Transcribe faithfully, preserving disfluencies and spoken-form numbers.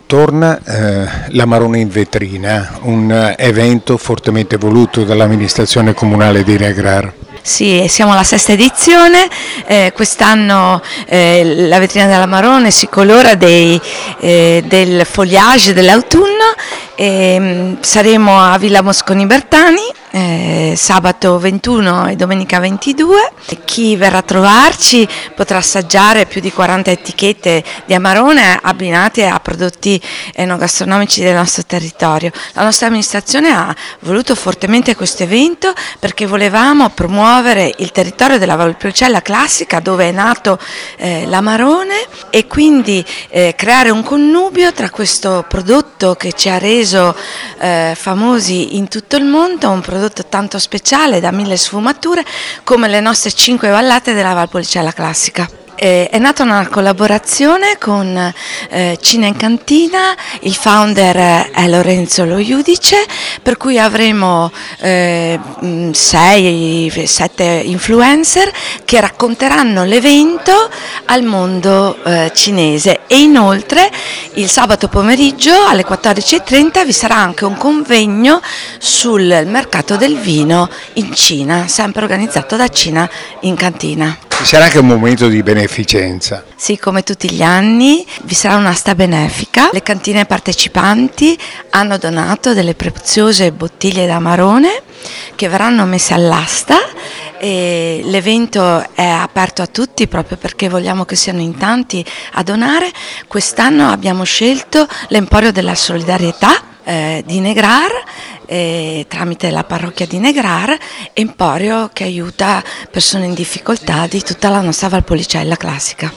Torna eh, l'Amarone in vetrina, un eh, evento fortemente voluto dall'amministrazione comunale di Negrar. Sì, siamo alla sesta edizione, eh, quest'anno eh, la vetrina dell'Amarone si colora dei, eh, del foliage dell'autunno e saremo a Villa Mosconi Bertani eh, sabato ventuno e domenica ventidue. Chi verrà a trovarci potrà assaggiare più di quaranta etichette di Amarone abbinate a prodotti enogastronomici del nostro territorio. La nostra amministrazione ha voluto fortemente questo evento perché volevamo promuovere il territorio della Valpolicella classica dove è nato eh, l'Amarone e quindi eh, creare un connubio tra questo prodotto che ci ha reso eh, famosi in tutto il mondo, un prodotto tanto speciale da mille sfumature come le nostre cinque vallate della Valpolicella classica. Eh, è nata una collaborazione con eh, Cina in Cantina, il founder è Lorenzo Lo Iudice, per cui avremo eh, sei sette influencer che racconteranno l'evento al mondo eh, cinese e inoltre il sabato pomeriggio alle quattordici e trenta vi sarà anche un convegno sul mercato del vino in Cina, sempre organizzato da Cina in Cantina. Ci sarà anche un momento di beneficenza. Sì, come tutti gli anni vi sarà un'asta benefica. Le cantine partecipanti hanno donato delle preziose bottiglie d'Amarone che verranno messe all'asta e l'evento è aperto a tutti proprio perché vogliamo che siano in tanti a donare. Quest'anno abbiamo scelto l'Emporio della Solidarietà eh, di Negrar eh, tramite la parrocchia di Negrar, Emporio che aiuta persone in difficoltà di tutta la nostra Valpolicella classica.